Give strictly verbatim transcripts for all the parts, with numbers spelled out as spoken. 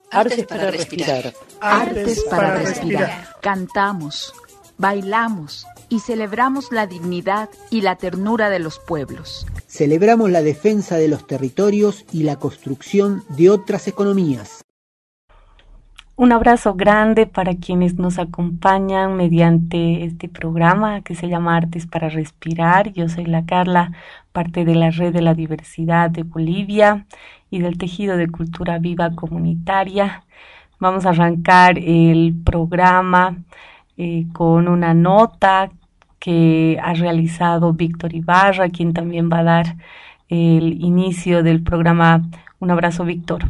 Artes para respirar. Artes para respirar. Cantamos, bailamos y celebramos la dignidad y la ternura de los pueblos. Celebramos la defensa de los territorios y la construcción de otras economías. Un abrazo grande para quienes nos acompañan mediante este programa que se llama Artes para Respirar. Yo soy la Carla, parte de la Red de la Diversidad de Bolivia y del Tejido de Cultura Viva Comunitaria. Vamos a arrancar el programa eh, con una nota que ha realizado Víctor Ibarra, quien también va a dar el inicio del programa. Un abrazo, Víctor.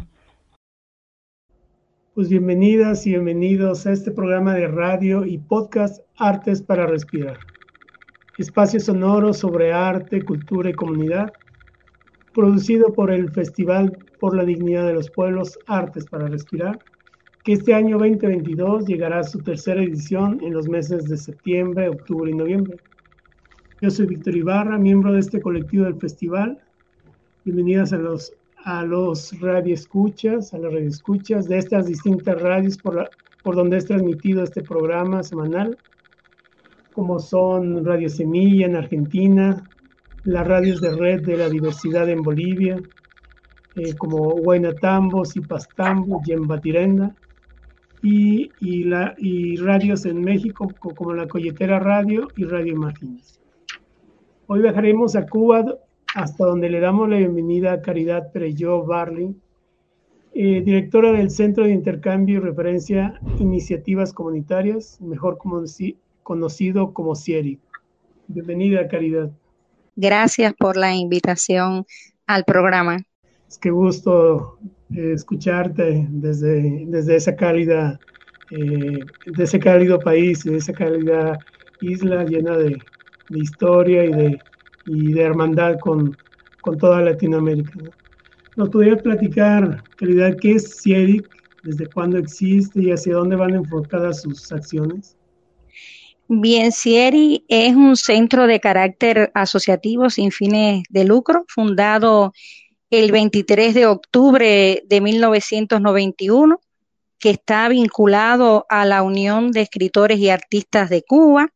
Pues bienvenidas y bienvenidos a este programa de radio y podcast Artes para Respirar. Espacio sonoro sobre arte, cultura y comunidad, producido por el Festival por la Dignidad de los Pueblos Artes para Respirar, que este año veinte veintidós llegará a su tercera edición en los meses de septiembre, octubre y noviembre. Yo soy Víctor Ibarra, miembro de este colectivo del festival. Bienvenidas a los a los radioescuchas, a las radioescuchas de estas distintas radios por, la, por donde es transmitido este programa semanal, como son Radio Semilla en Argentina, las radios de Red de la Diversidad en Bolivia, eh, como Huaynatambo, Zipastambo, Yembatirenda, y, y, la, y radios en México, como la Colletera Radio y Radio Imágenes. Hoy viajaremos a Cuba, hasta donde le damos la bienvenida a Caridad Perelló Barley, eh, directora del Centro de Intercambio y Referencia Iniciativas Comunitarias, mejor conocido como CIERIC. Bienvenida, Caridad. Gracias por la invitación al programa. Es que gusto eh, escucharte desde, desde esa cálida, eh, de ese cálido país, de esa cálida isla llena de, de historia y de y de hermandad con, con toda Latinoamérica, ¿no? ¿Nos podrías platicar, Caridad, qué es CIERIC, desde cuándo existe y hacia dónde van enfocadas sus acciones? Bien, CIERIC es un centro de carácter asociativo sin fines de lucro, fundado el veintitrés de octubre de mil novecientos noventa y uno, que está vinculado a la Unión de Escritores y Artistas de Cuba.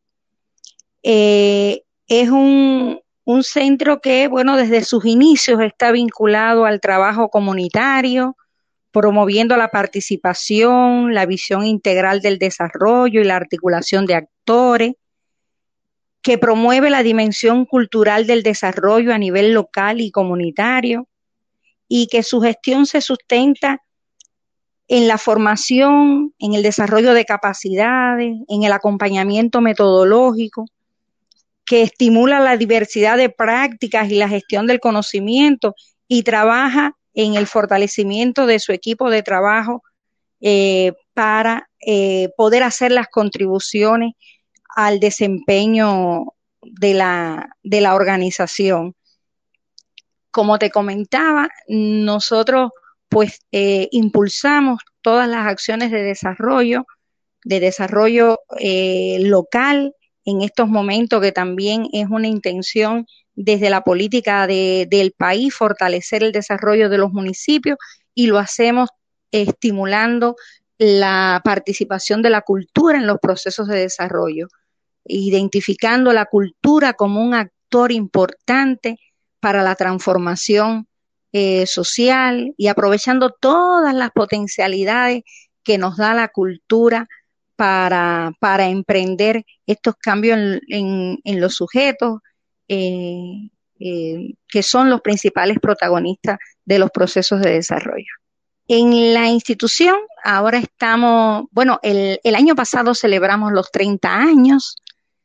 Eh, es un Un centro que, bueno, desde sus inicios está vinculado al trabajo comunitario, promoviendo la participación, la visión integral del desarrollo y la articulación de actores, que promueve la dimensión cultural del desarrollo a nivel local y comunitario, y que su gestión se sustenta en la formación, en el desarrollo de capacidades, en el acompañamiento metodológico, que estimula la diversidad de prácticas y la gestión del conocimiento y trabaja en el fortalecimiento de su equipo de trabajo eh, para eh, poder hacer las contribuciones al desempeño de la, de la organización. Como te comentaba, nosotros pues eh, impulsamos todas las acciones de desarrollo, de desarrollo eh, local, en estos momentos, que también es una intención desde la política de, del país, fortalecer el desarrollo de los municipios, y lo hacemos estimulando la participación de la cultura en los procesos de desarrollo, identificando la cultura como un actor importante para la transformación eh, social y aprovechando todas las potencialidades que nos da la cultura Para, para emprender estos cambios en, en, en los sujetos eh, eh, que son los principales protagonistas de los procesos de desarrollo. En la institución ahora estamos, bueno, el, el año pasado celebramos los treinta años,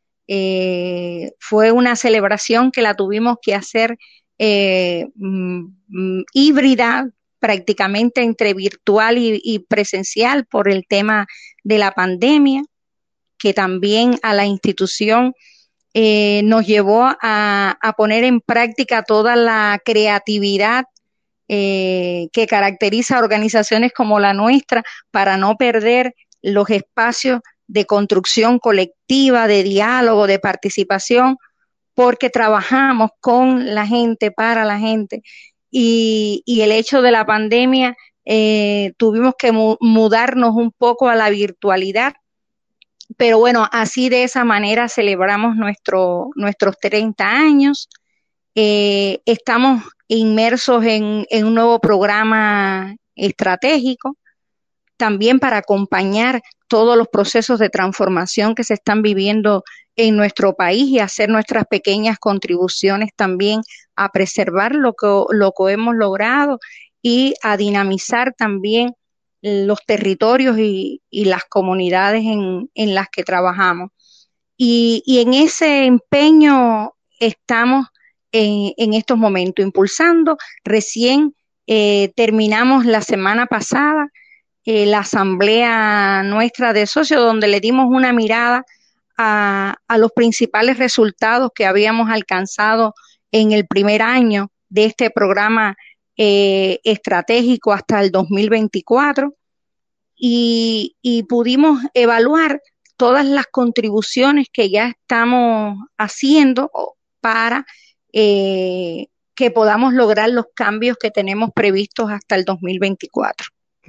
eh, fue una celebración que la tuvimos que hacer eh, mm, híbrida, prácticamente entre virtual y, y presencial por el tema de la pandemia, que también a la institución eh, nos llevó a, a poner en práctica toda la creatividad eh, que caracteriza a organizaciones como la nuestra, para no perder los espacios de construcción colectiva, de diálogo, de participación, porque trabajamos con la gente, para la gente, y, y el hecho de la pandemia, eh, tuvimos que mu- mudarnos un poco a la virtualidad, pero bueno, así de esa manera celebramos nuestro, nuestros treinta años. Eh, estamos inmersos en, en un nuevo programa estratégico, también para acompañar todos los procesos de transformación que se están viviendo en nuestro país y hacer nuestras pequeñas contribuciones también a preservar lo que, lo que hemos logrado y a dinamizar también los territorios y, y las comunidades en, en las que trabajamos. Y, y en ese empeño estamos en, en estos momentos impulsando. Recién eh, terminamos la semana pasada eh, la asamblea nuestra de socios, donde le dimos una mirada a, a los principales resultados que habíamos alcanzado en el primer año de este programa eh, estratégico hasta el dos mil veinticuatro, y, y pudimos evaluar todas las contribuciones que ya estamos haciendo para eh, que podamos lograr los cambios que tenemos previstos hasta el dos mil veinticuatro.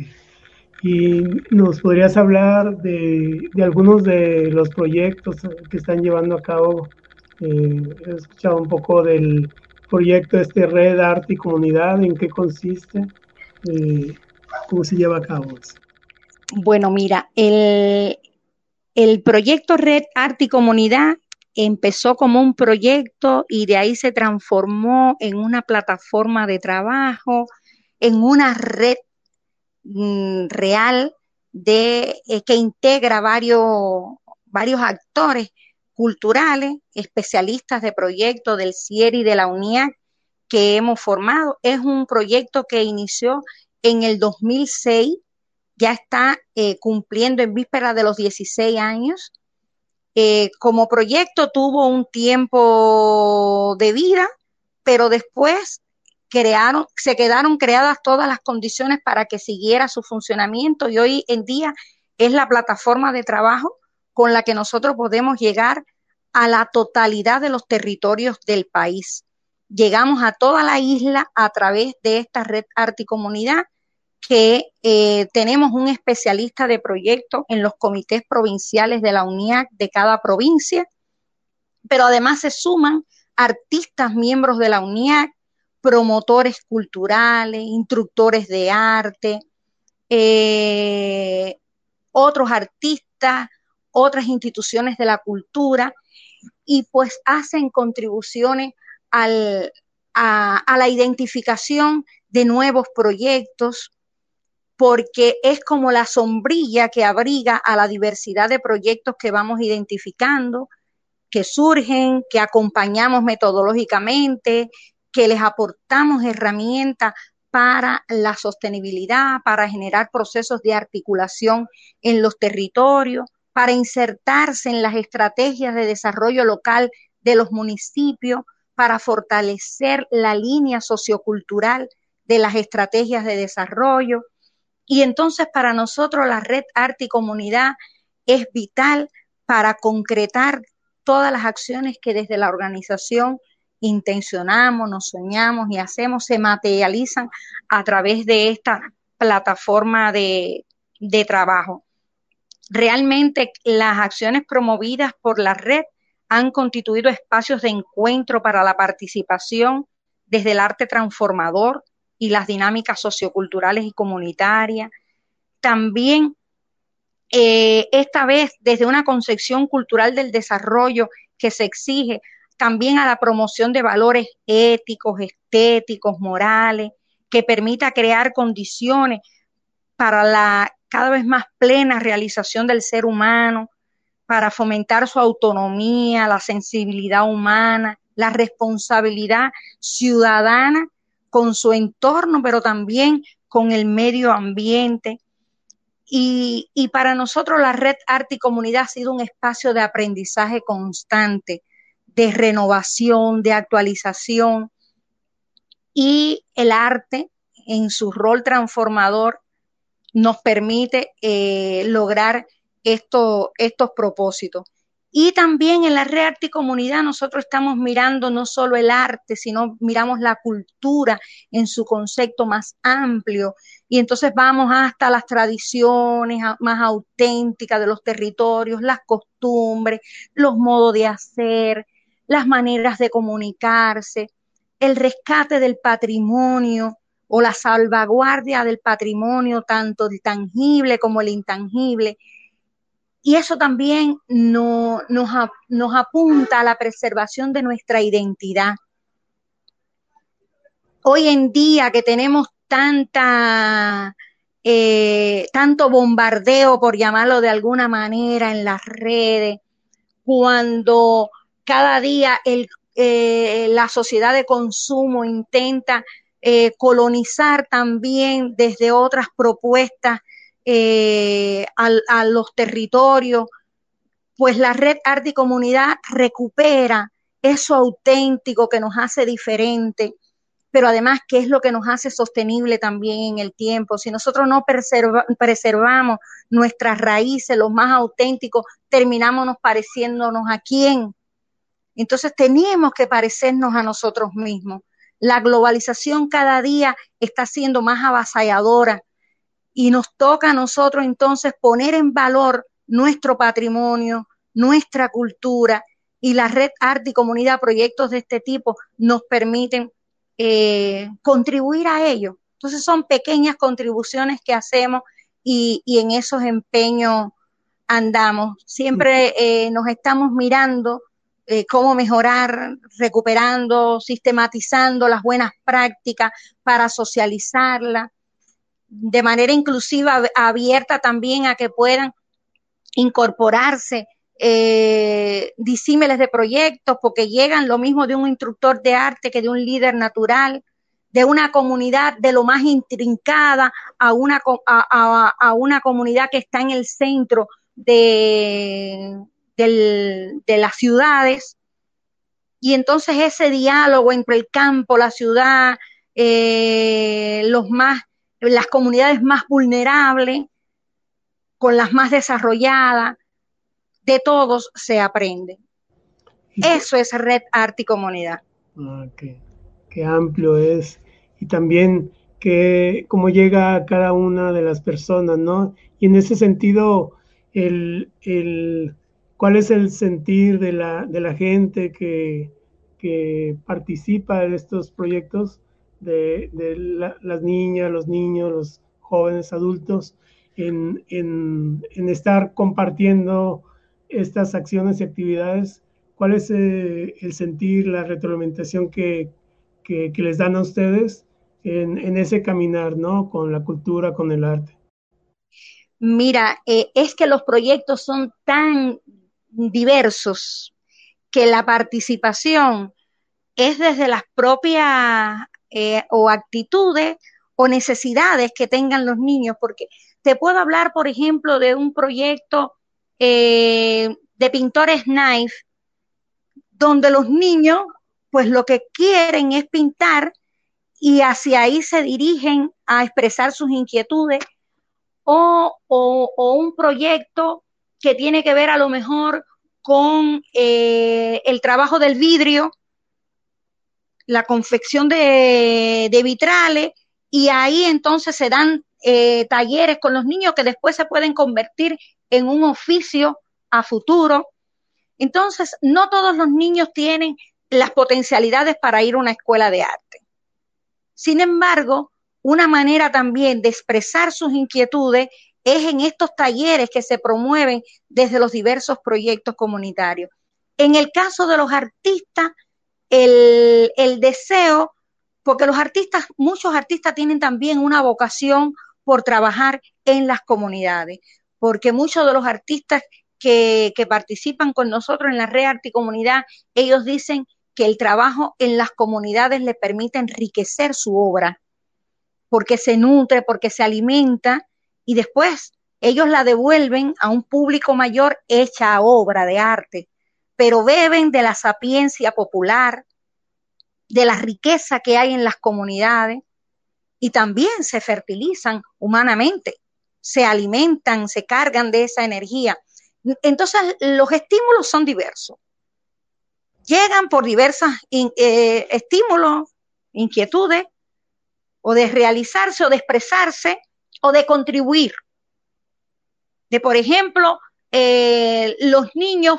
¿Y nos podrías hablar de, de algunos de los proyectos que están llevando a cabo? Eh, he escuchado un poco del proyecto este Red Arte y Comunidad, ¿en qué consiste? Eh, ¿Cómo se lleva a cabo eso? Bueno, mira, el, el proyecto Red Arte y Comunidad empezó como un proyecto y de ahí se transformó en una plataforma de trabajo, en una red mm, real de eh, que integra varios, varios actores culturales, especialistas de proyectos del CIER y de la UNIAC que hemos formado. Es un proyecto que inició en el dos mil seis, ya está eh, cumpliendo en víspera de los dieciséis años. Eh, como proyecto tuvo un tiempo de vida, pero después crearon, se quedaron creadas todas las condiciones para que siguiera su funcionamiento, y hoy en día es la plataforma de trabajo con la que nosotros podemos llegar a la totalidad de los territorios del país. Llegamos a toda la isla a través de esta Red Arte y Comunidad, que eh, tenemos un especialista de proyecto en los comités provinciales de la UNIAC de cada provincia, pero además se suman artistas miembros de la UNIAC, promotores culturales, instructores de arte, eh, otros artistas, otras instituciones de la cultura, y pues hacen contribuciones al, a, a la identificación de nuevos proyectos, porque es como la sombrilla que abriga a la diversidad de proyectos que vamos identificando, que surgen, que acompañamos metodológicamente, que les aportamos herramientas para la sostenibilidad, para generar procesos de articulación en los territorios, para insertarse en las estrategias de desarrollo local de los municipios, para fortalecer la línea sociocultural de las estrategias de desarrollo. Y entonces para nosotros la Red Arte y Comunidad es vital para concretar todas las acciones que desde la organización intencionamos, nos soñamos y hacemos, se materializan a través de esta plataforma de, de trabajo. Realmente las acciones promovidas por la red han constituido espacios de encuentro para la participación desde el arte transformador y las dinámicas socioculturales y comunitarias. También eh, esta vez desde una concepción cultural del desarrollo que se exige también a la promoción de valores éticos, estéticos, morales, que permita crear condiciones para la cada vez más plena realización del ser humano, para fomentar su autonomía, la sensibilidad humana, la responsabilidad ciudadana con su entorno, pero también con el medio ambiente. Y, y para nosotros la Red Arte y Comunidad ha sido un espacio de aprendizaje constante, de renovación, de actualización, y el arte en su rol transformador nos permite eh, lograr esto, estos propósitos. Y también en la red Arte y Comunidad nosotros estamos mirando no solo el arte, sino miramos la cultura en su concepto más amplio. Y entonces vamos hasta las tradiciones más auténticas de los territorios, las costumbres, los modos de hacer, las maneras de comunicarse, el rescate del patrimonio o la salvaguardia del patrimonio, tanto el tangible como el intangible. Y eso también no, nos, nos apunta a la preservación de nuestra identidad. Hoy en día que tenemos tanta, eh, tanto bombardeo, por llamarlo de alguna manera, en las redes, cuando cada día el, eh, la sociedad de consumo intenta eh, colonizar también desde otras propuestas Eh, a, a los territorios, pues la red Arte y Comunidad recupera eso auténtico que nos hace diferente, pero además que es lo que nos hace sostenible también en el tiempo. Si nosotros no preserva, preservamos nuestras raíces, los más auténticos, terminamos pareciéndonos a quién. Entonces tenemos que parecernos a nosotros mismos. La globalización cada día está siendo más avasalladora, y nos toca a nosotros entonces poner en valor nuestro patrimonio, nuestra cultura, y la red Arte y Comunidad, proyectos de este tipo, nos permiten eh, contribuir a ello. Entonces son pequeñas contribuciones que hacemos y, y en esos empeños andamos. Siempre eh, nos estamos mirando eh, cómo mejorar, recuperando, sistematizando las buenas prácticas para socializarlas, de manera inclusiva, abierta también a que puedan incorporarse eh, disímiles de proyectos, porque llegan lo mismo de un instructor de arte que de un líder natural, de una comunidad de lo más intrincada a una, a, a, a una comunidad que está en el centro de, del, de las ciudades. Y entonces ese diálogo entre el campo, la ciudad, eh, los más las comunidades más vulnerables, con las más desarrolladas, de todos se aprende. Eso es red Arte y Comunidad. Ah, qué, qué amplio es, y también que cómo llega a cada una de las personas, ¿no? Y en ese sentido, el, el, ¿cuál es el sentir de la, de la gente que, que participa en estos proyectos? de, de la, las niñas, los niños, los jóvenes, adultos, en, en, en estar compartiendo estas acciones y actividades. ¿Cuál es eh, el sentir, la retroalimentación que, que, que les dan a ustedes en, en ese caminar, ¿no? Con la cultura, con el arte? Mira, eh, es que los proyectos son tan diversos que la participación es desde las propias Eh, o actitudes o necesidades que tengan los niños, porque te puedo hablar, por ejemplo, de un proyecto eh, de pintores knife, donde los niños, pues lo que quieren es pintar y hacia ahí se dirigen a expresar sus inquietudes, o, o, o un proyecto que tiene que ver a lo mejor con eh, el trabajo del vidrio, la confección de, de vitrales, y ahí entonces se dan eh, talleres con los niños que después se pueden convertir en un oficio a futuro. Entonces, no todos los niños tienen las potencialidades para ir a una escuela de arte. Sin embargo, una manera también de expresar sus inquietudes es en estos talleres que se promueven desde los diversos proyectos comunitarios. En el caso de los artistas, El, el deseo, porque los artistas, muchos artistas tienen también una vocación por trabajar en las comunidades, porque muchos de los artistas que, que participan con nosotros en la red Arte y Comunidad, ellos dicen que el trabajo en las comunidades les permite enriquecer su obra, porque se nutre, porque se alimenta, y después ellos la devuelven a un público mayor hecha obra de arte, pero beben de la sapiencia popular, de la riqueza que hay en las comunidades, y también se fertilizan humanamente, se alimentan, se cargan de esa energía. Entonces, los estímulos son diversos. Llegan por diversos eh, estímulos, inquietudes, o de realizarse, o de expresarse, o de contribuir. De, por ejemplo, eh, los niños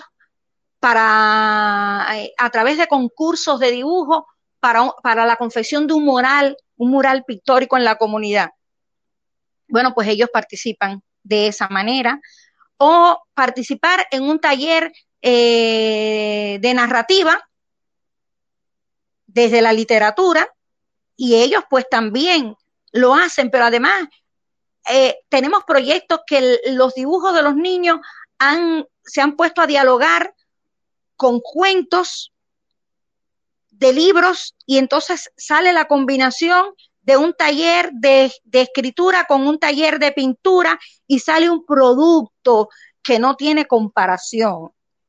para, eh, a través de concursos de dibujo, para, para la confección de un mural, un mural pictórico en la comunidad. Bueno, pues ellos participan de esa manera. O participar en un taller eh, de narrativa desde la literatura, y ellos pues también lo hacen, pero además eh, tenemos proyectos que el, los dibujos de los niños han, se han puesto a dialogar con cuentos de libros, y entonces sale la combinación de un taller de, de escritura con un taller de pintura, y sale un producto que no tiene comparación.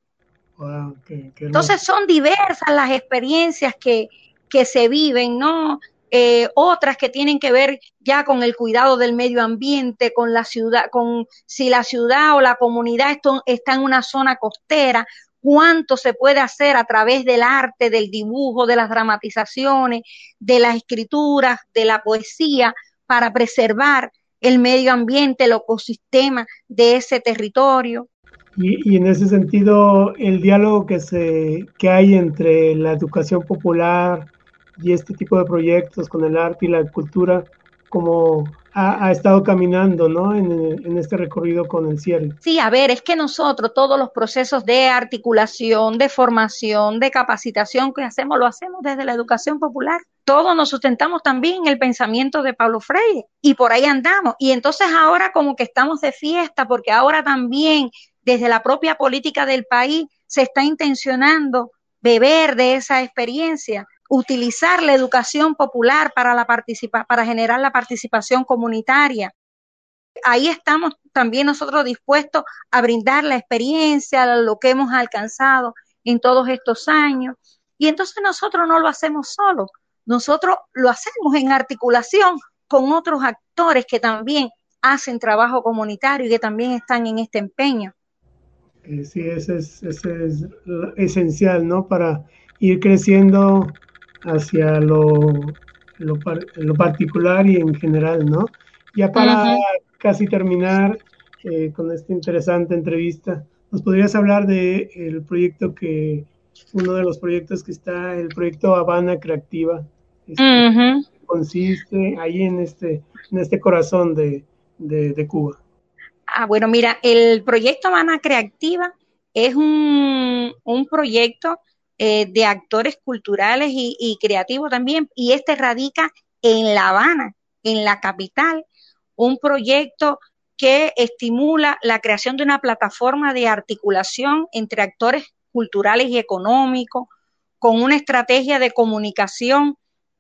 Wow, qué, qué Entonces son diversas las experiencias que, que se viven, ¿no? Eh, otras que tienen que ver ya con el cuidado del medio ambiente, con la ciudad, con si la ciudad o la comunidad esto, está en una zona costera, cuánto se puede hacer a través del arte, del dibujo, de las dramatizaciones, de las escrituras, de la poesía, para preservar el medio ambiente, el ecosistema de ese territorio. Y, y en ese sentido, el diálogo que, se, que hay entre la educación popular y este tipo de proyectos con el arte y la cultura, como ha, ha estado caminando, ¿no? En, en este recorrido con el CIERI. Sí, a ver, es que nosotros todos los procesos de articulación, de formación, de capacitación que hacemos, lo hacemos desde la educación popular. Todos nos sustentamos también en el pensamiento de Paulo Freire, y por ahí andamos. Y entonces ahora como que estamos de fiesta, porque ahora también desde la propia política del país se está intencionando beber de esa experiencia, utilizar la educación popular para, la participa- para generar la participación comunitaria. Ahí estamos también nosotros dispuestos a brindar la experiencia, lo que hemos alcanzado en todos estos años. Y entonces nosotros no lo hacemos solos, nosotros lo hacemos en articulación con otros actores que también hacen trabajo comunitario y que también están en este empeño. Eh, sí, ese es, ese es esencial, ¿no? Para ir creciendo hacia lo, lo, lo particular y en general, ¿no? Ya para uh-huh. casi terminar eh, con esta interesante entrevista, ¿nos podrías hablar de el proyecto que, uno de los proyectos que está, el proyecto Habana Creativa? Este, uh-huh. Consiste ahí en este, en este corazón de, de, de Cuba. Ah, bueno, mira, el proyecto Habana Creativa es un, un proyecto eh, de actores culturales y, y creativos también, y este radica en La Habana, en la capital, un proyecto que estimula la creación de una plataforma de articulación entre actores culturales y económicos, con una estrategia de comunicación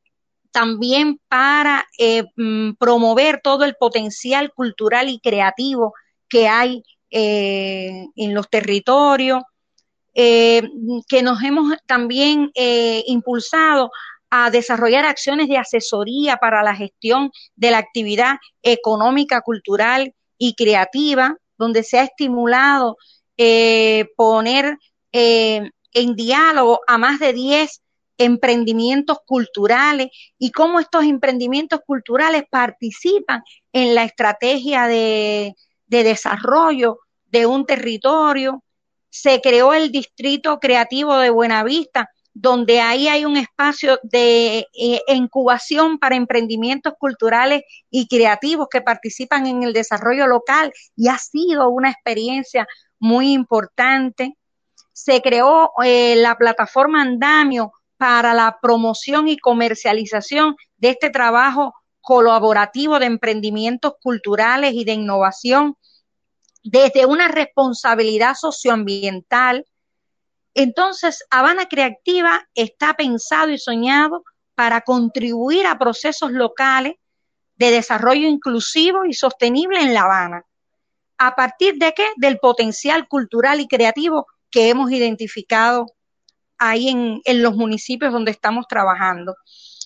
también para eh, promover todo el potencial cultural y creativo que hay eh, en los territorios, eh, que nos hemos también eh, impulsado a desarrollar acciones de asesoría para la gestión de la actividad económica, cultural y creativa, donde se ha estimulado eh, poner eh, en diálogo a más de diez emprendimientos culturales y cómo estos emprendimientos culturales participan en la estrategia de, de desarrollo de un territorio. Se creó el Distrito Creativo de Buenavista, donde ahí hay un espacio de eh, incubación para emprendimientos culturales y creativos que participan en el desarrollo local, y ha sido una experiencia muy importante. Se creó eh, la plataforma Andamio para la promoción y comercialización de este trabajo colaborativo de emprendimientos culturales y de innovación desde una responsabilidad socioambiental. Entonces, Habana Creativa está pensado y soñado para contribuir a procesos locales de desarrollo inclusivo y sostenible en La Habana. ¿A partir de qué? Del potencial cultural y creativo que hemos identificado ahí en, en los municipios donde estamos trabajando.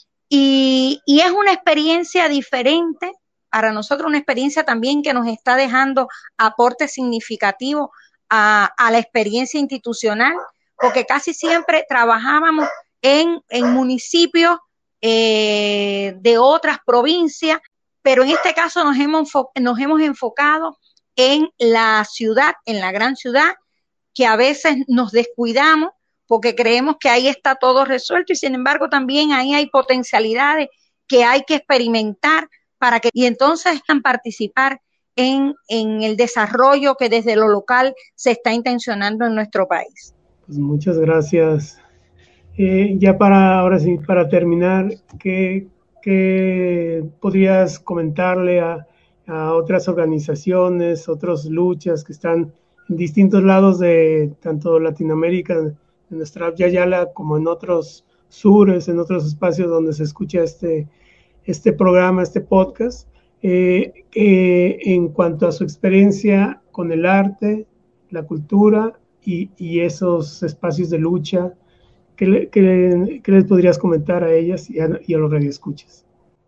Y, y es una experiencia diferente, para nosotros una experiencia también que nos está dejando aportes significativos a, a la experiencia institucional, porque casi siempre trabajábamos en, en municipios eh, de otras provincias, pero en este caso nos hemos, nos hemos enfocado en la ciudad, en la gran ciudad, que a veces nos descuidamos porque creemos que ahí está todo resuelto y sin embargo también ahí hay potencialidades que hay que experimentar para que y entonces participar en, en el desarrollo que desde lo local se está intencionando en nuestro país. Pues muchas gracias. Eh, ya para ahora sí, para terminar, ¿qué, qué podrías comentarle a, a otras organizaciones, otras luchas que están en distintos lados de tanto Latinoamérica, en nuestra Yayala, como en otros sures, en otros espacios donde se escucha este, este programa, este podcast, eh, eh, en cuanto a su experiencia con el arte, la cultura y, y esos espacios de lucha? ¿Qué, le, qué, qué les podrías comentar a ellas y a, y a los radioescuchas?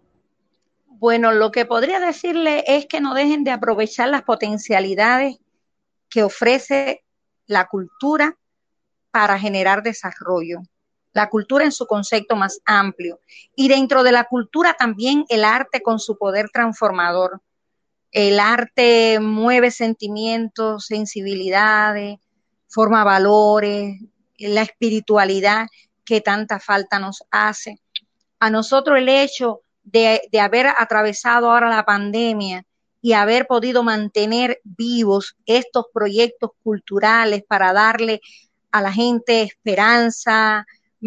Bueno, lo que podría decirle es que no dejen de aprovechar las potencialidades que ofrece la cultura para generar desarrollo. La cultura en su concepto más amplio. Y dentro de la cultura también el arte con su poder transformador. El arte mueve sentimientos, sensibilidades, forma valores, la espiritualidad que tanta falta nos hace. A nosotros el hecho de, de haber atravesado ahora la pandemia y haber podido mantener vivos estos proyectos culturales para darle a la gente esperanza,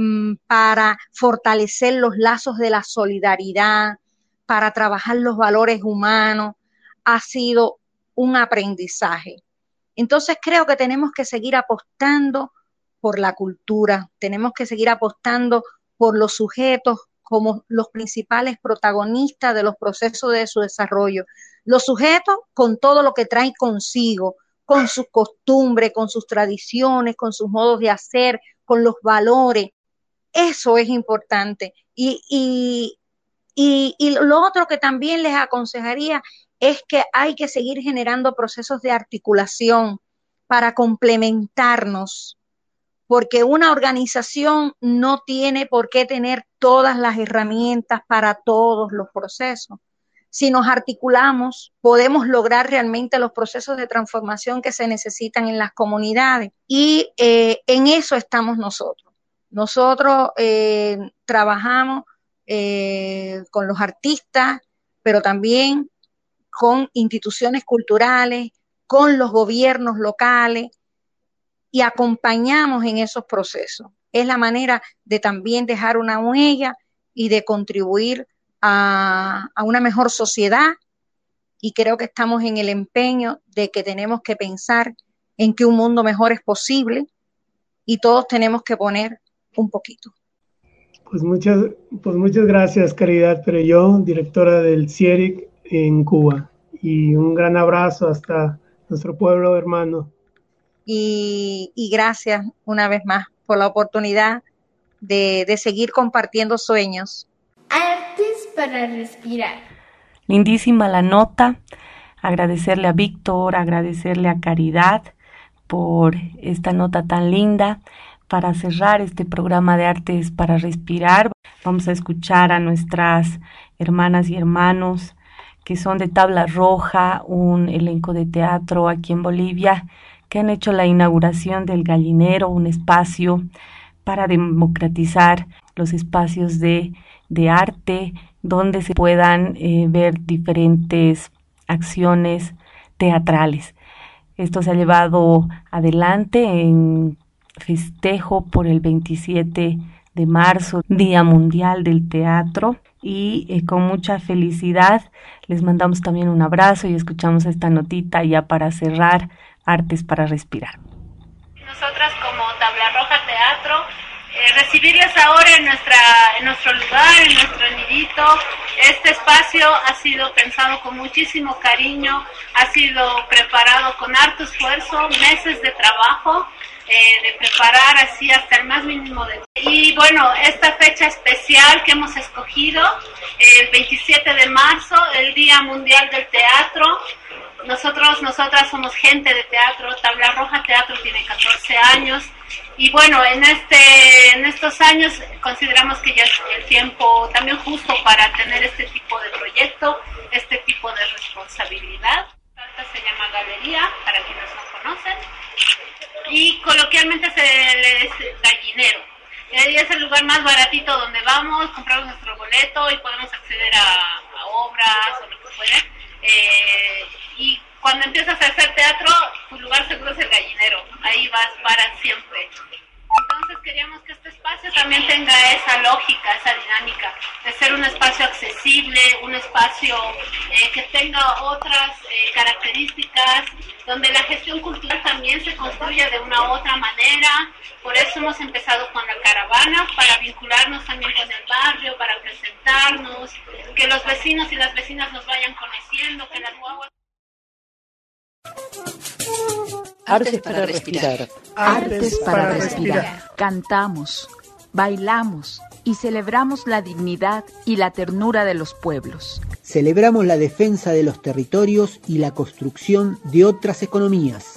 para fortalecer los lazos de la solidaridad, para trabajar los valores humanos, ha sido un aprendizaje. Entonces creo que tenemos que seguir apostando por la cultura, tenemos que seguir apostando por los sujetos como los principales protagonistas de los procesos de su desarrollo. Los sujetos con todo lo que traen consigo, con sus costumbres, con sus tradiciones, con sus modos de hacer, con los valores. Eso es importante. Y, y, y, y lo otro que también les aconsejaría es que hay que seguir generando procesos de articulación para complementarnos, porque una organización no tiene por qué tener todas las herramientas para todos los procesos. Si nos articulamos, podemos lograr realmente los procesos de transformación que se necesitan en las comunidades. Y eh, en eso estamos nosotros. Nosotros eh, trabajamos eh, con los artistas, pero también con instituciones culturales, con los gobiernos locales y acompañamos en esos procesos. Es la manera de también dejar una huella y de contribuir A, a una mejor sociedad, y creo que estamos en el empeño de que tenemos que pensar en que un mundo mejor es posible y todos tenemos que poner un poquito. Pues muchas, pues muchas gracias, Caridad Perelló, directora del CIERIC en Cuba, y un gran abrazo hasta nuestro pueblo hermano. Y, y gracias una vez más por la oportunidad de, de seguir compartiendo sueños. Artes para respirar. Lindísima la nota. Agradecerle a Víctor, agradecerle a Caridad por esta nota tan linda. Para cerrar este programa de Artes para Respirar, vamos a escuchar a nuestras hermanas y hermanos que son de Tabla Roja, un elenco de teatro aquí en Bolivia, que han hecho la inauguración del Gallinero, un espacio para democratizar los espacios de de arte, donde se puedan eh, ver diferentes acciones teatrales. Esto se ha llevado adelante en festejo por el veintisiete de marzo, Día Mundial del Teatro, y eh, con mucha felicidad les mandamos también un abrazo y escuchamos esta notita ya para cerrar Artes para Respirar. Nosotras como Tabla Roja Teatro, Eh, recibirles ahora en nuestra en nuestro lugar, en nuestro nidito. Este espacio ha sido pensado con muchísimo cariño, ha sido preparado con harto esfuerzo, meses de trabajo, eh, de preparar así hasta el más mínimo detalle. Y bueno, esta fecha especial que hemos escogido, el veintisiete de marzo, el Día Mundial del Teatro, nosotros, nosotras somos gente de teatro. Tabla Roja Teatro tiene catorce años y bueno, en este, en estos años consideramos que ya es el tiempo también justo para tener este tipo de proyecto, este tipo de responsabilidad. Se llama Galería, para quienes no conocen, y coloquialmente se le dice gallinero. Y es el lugar más baratito donde vamos, compramos nuestro boleto y podemos acceder a, a obras o lo que fuera. Eh, y cuando empiezas a hacer teatro, tu lugar seguro es el gallinero, ahí vas para siempre. Entonces queríamos que este espacio también tenga esa lógica, esa dinámica, de ser un espacio accesible, un espacio eh, que tenga otras eh, características, donde la gestión cultural también se construye de una u otra manera. Por eso hemos empezado con la caravana, para vincularnos también con el barrio, para presentarnos, que los vecinos y las vecinas nos vayan conociendo, que las guaguas... Artes para respirar. Artes para respirar. Cantamos, bailamos y celebramos la dignidad y la ternura de los pueblos. Celebramos la defensa de los territorios y la construcción de otras economías.